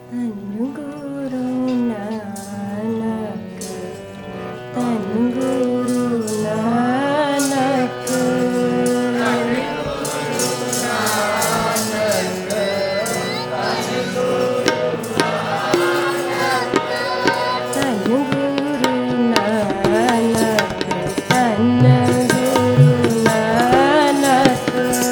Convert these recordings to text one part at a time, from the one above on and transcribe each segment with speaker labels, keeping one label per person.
Speaker 1: धन गुरु नानक, धन गुरु नानक, धन गुरु नानक, धन गुरु नानक, धन गुरु नानक,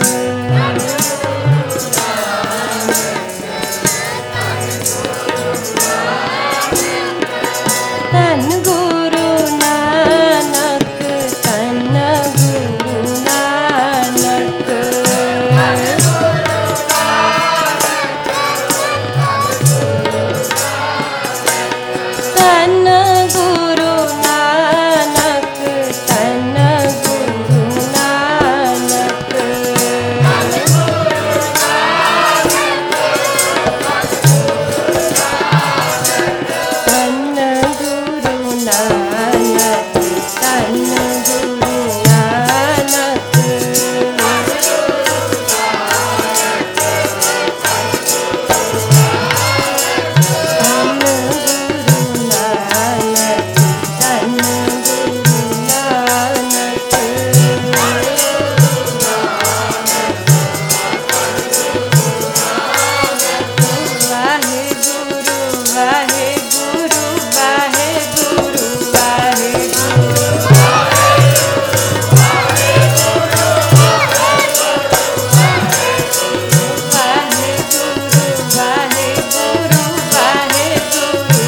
Speaker 1: धन गुरु नानक, धन गुरु नानक, धन गुरु नानक, धन गुरु नानक, धन गुरु नानक, धन गुरु नानक, धन गुरु नानक, धन गुरु नानक, वाहेगुरु वाहेगुरु वाहेगुरु वाहेगुरु, वाहेगुरु वाहेगुरु वाहेगुरु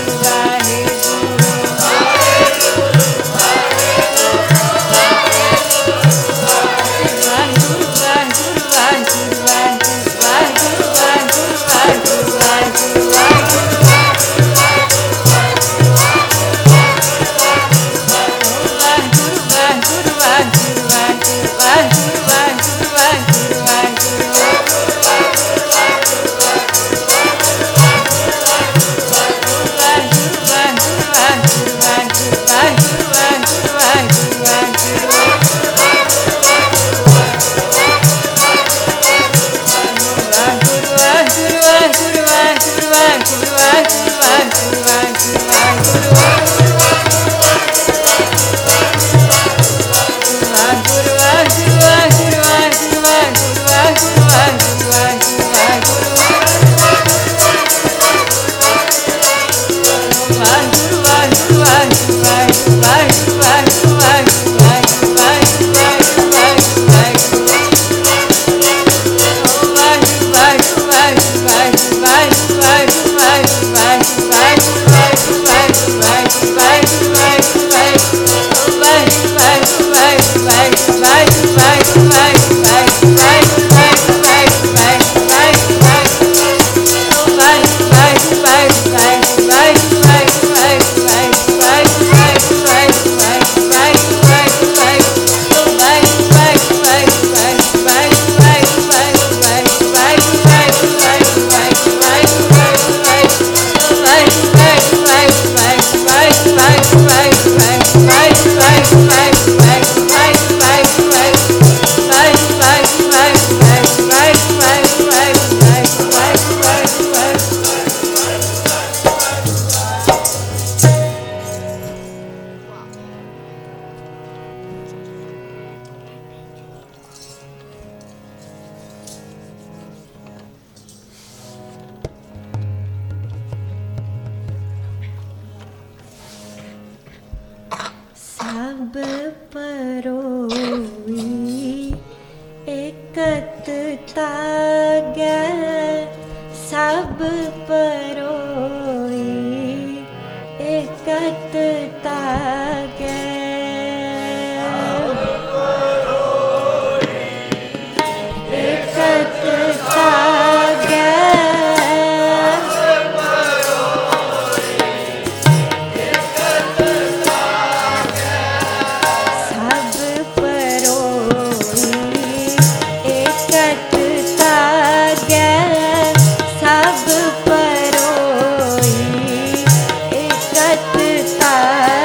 Speaker 1: सब परोई एकता गै, सब परोई एकता गै, एकता गै, सब परोई एकता गै, सब परोई एकता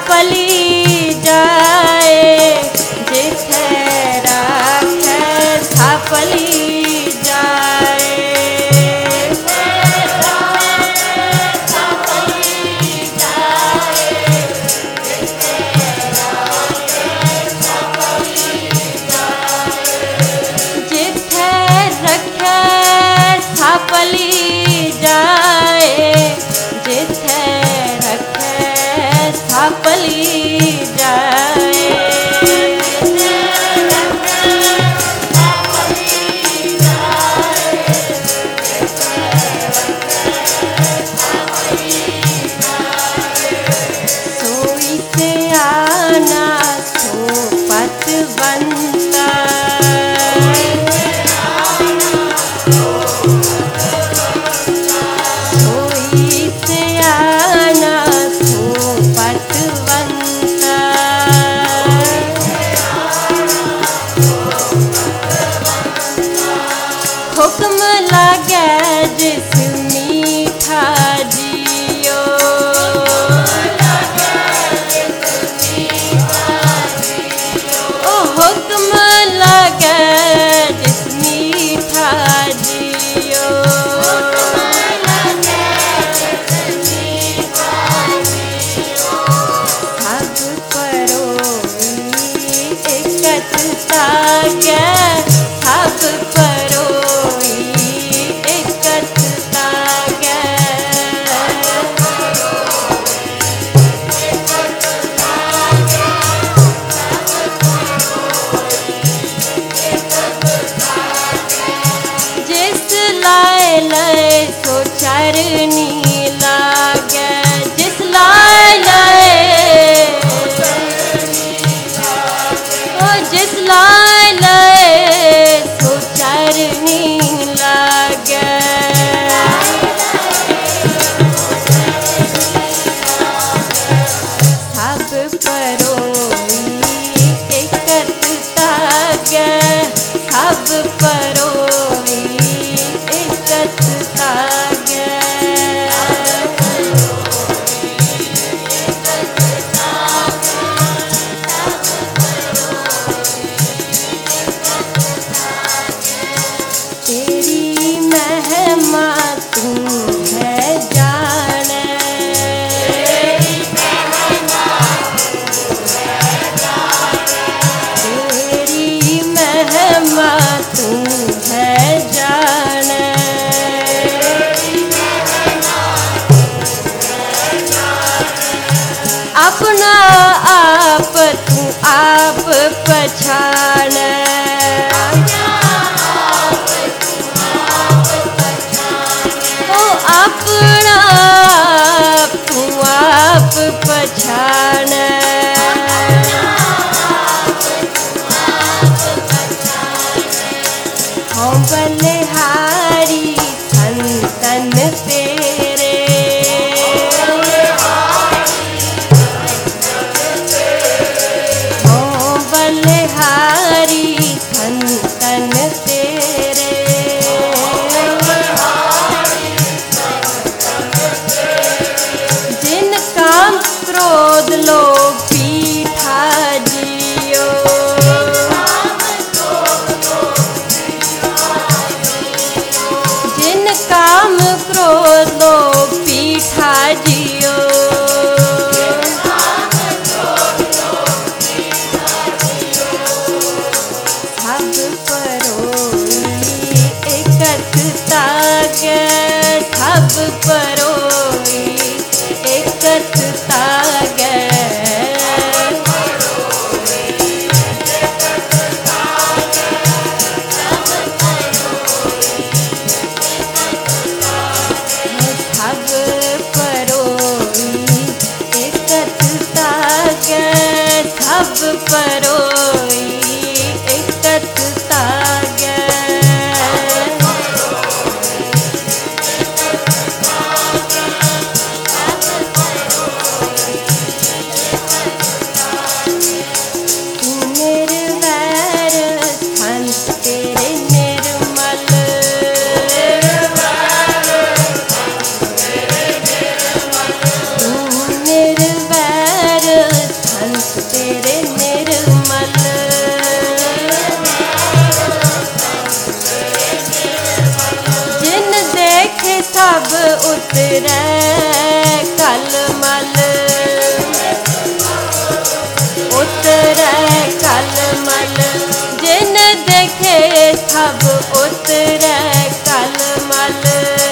Speaker 1: थापली जाए जिथे राखे थापली जाए। जिथे रखे थापली जाए जिथे रखे थापली जाए। सोई से आना सोपत बनता सोई से आना सोपत बनता। हुक्म लागे जिस मीठा जियो ओ हुक्म लागे जिस मीठा जियो। सब परोई एकता गे सब परोई एकता गे। जिस लाए लाए सो चरनी लागे जिस लाए लाए ओ जिस लाए लाए सो चरनी लागे। सब परोई एकता गे सब परोई एकता गे। तेरी महिमा तू है जाने तेरी महिमा तू है जाने। अपना आप तू आप पछाने ओ अपना आप तू आप पछाने। हम बलिहारी संतन तेरे हम बलिहारी संतन तेरे। जिन काम क्रोध सब उतरे कलमल, उतरे कलमल, जिन देखे सब उतरे कलमल।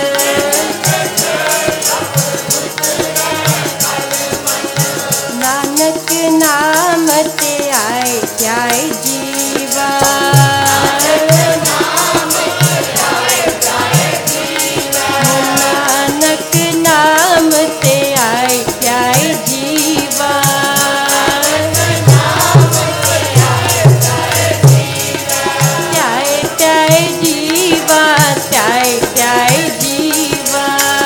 Speaker 1: नानक नाम ते आए जाए जीवा, नानक नाम ते आए जाए जीवा, जाए जाए जीवा, जाए जाए जीवा।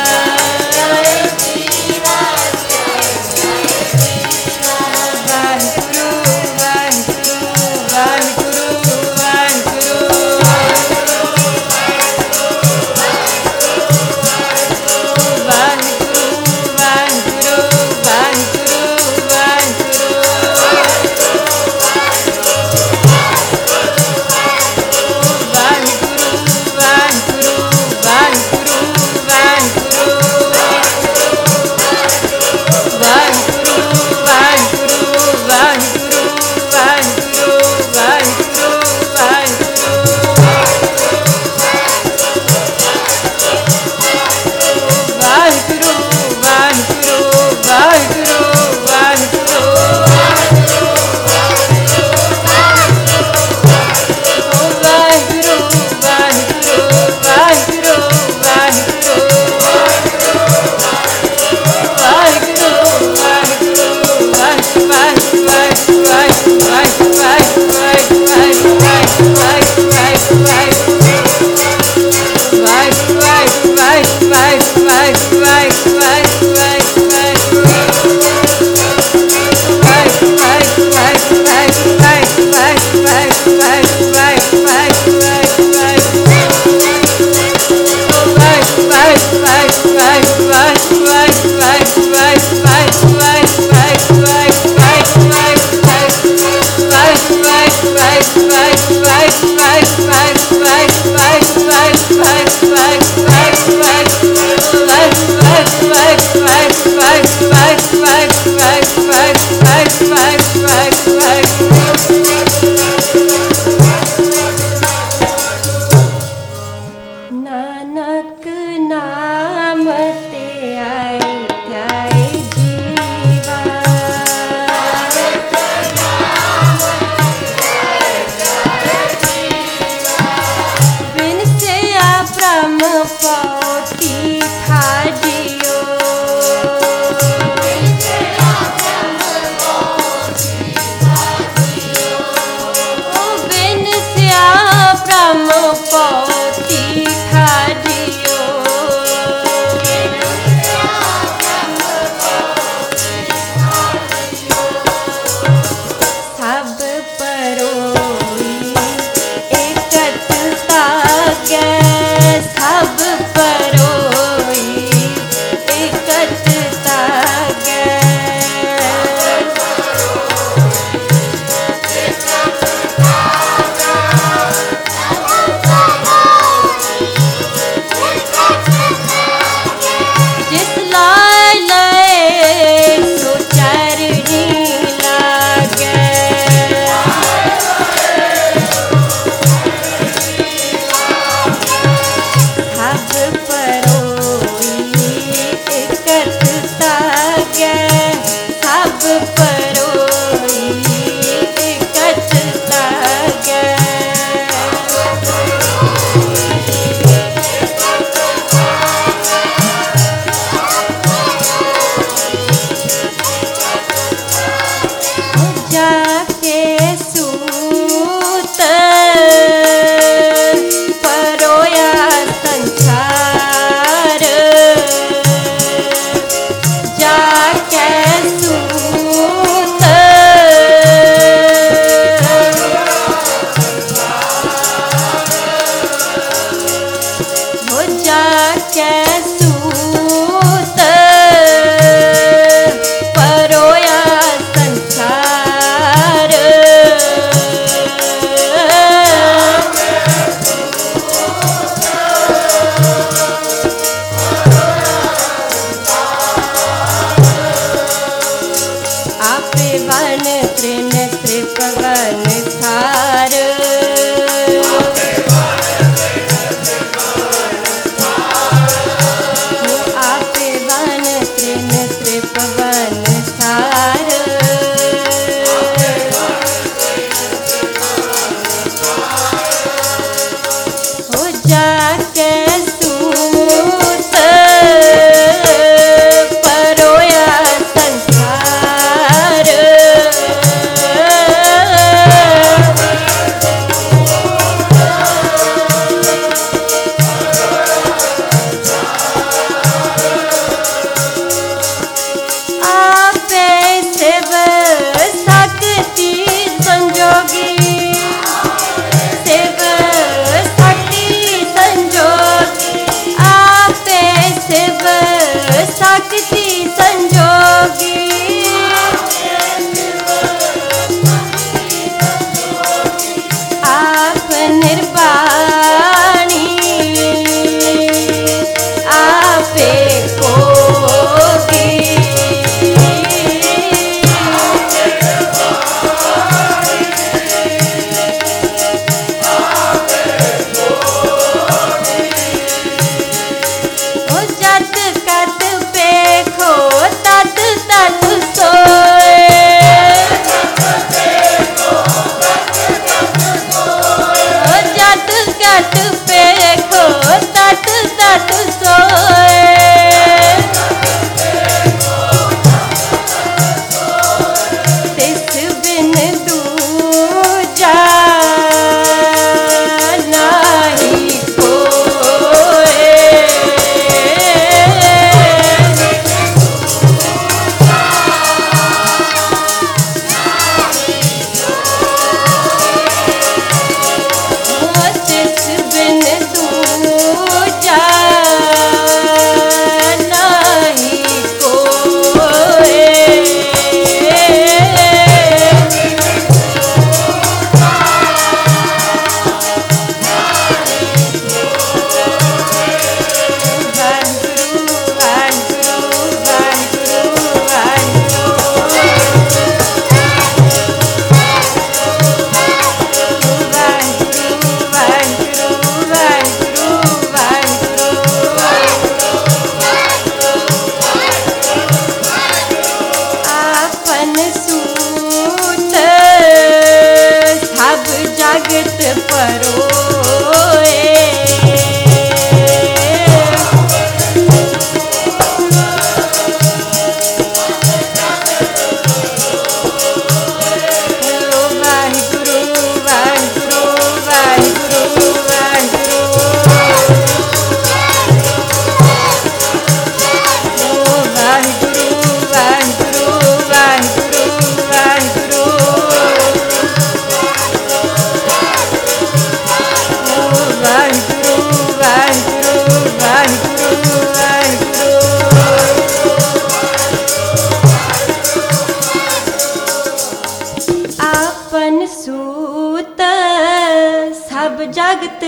Speaker 1: नानक नाम ते आए जाए जीवा, बिन से ब्रह्म पौती ठाडियो, बिन से ब्रह्म पौती ठाडियो, सब परोई एकता कै, सब परोई एकता कै, जिस लाय लय सो चरनी लागे, सब परोई एकता कै, सब परोई एकता कै। जाके सूत परोया संसार,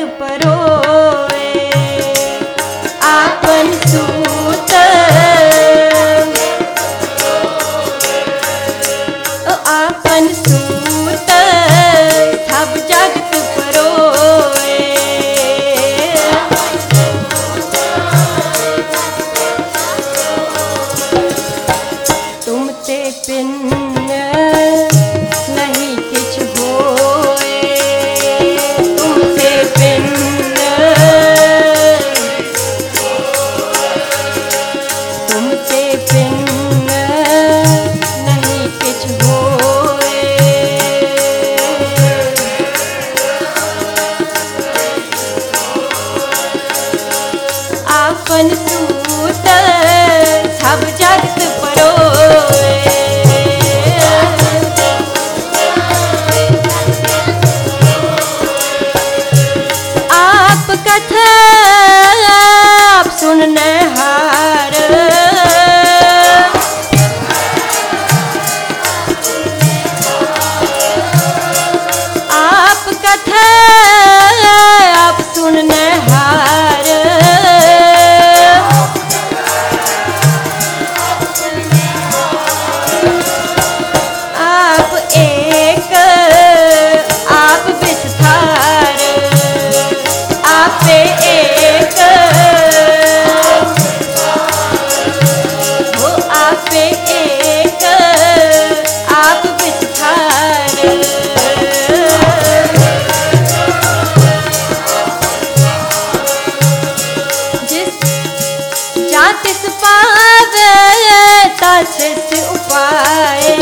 Speaker 1: परोए आपन सूत आपन सूत सब जगत परोए तुम ते पिन नहीं किछ होए तुम ते पिन तुम ते पिन नहीं किछ होए आपन सूत सब जगत परोए आप कथा आप सुनने हार आप कथा आप सुनने हार आप एक आप विस्तार आप एक वो आप एक आप विस्तार जिस जातिस पावे तासिस उपाय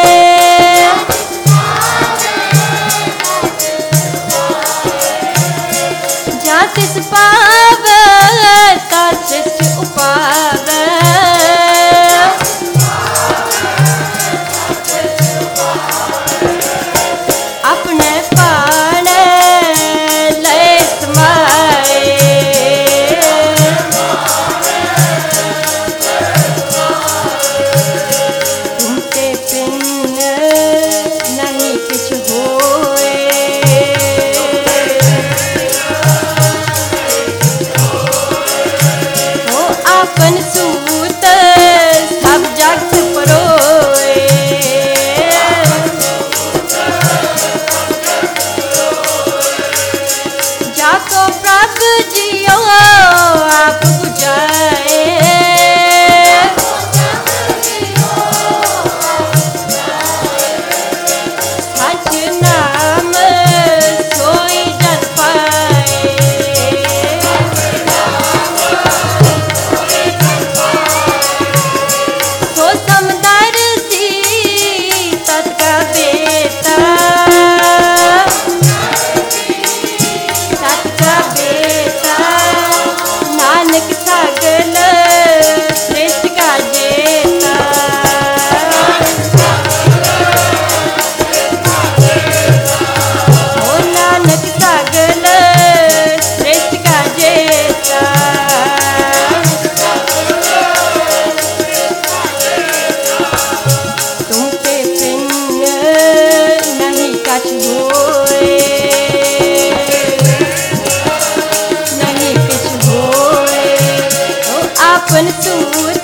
Speaker 1: जातिस पावे तासिस उपावे अपने पाने ले समाए तुमते पिन नहीं किछ होए ओ आपन सूत सब जगत परोए जाको प्रभु जियो आप बुझाए सच नाम सोई जन पाए सो समदर सी तत्का बेटा सतका बेटा नानक सगल श्रेष्ठ का जेता ओ नानक सगल श्रेष्ठ का जेता तुम पे पिन नहीं कछ होए नहीं किछ होए ओ आपन सूत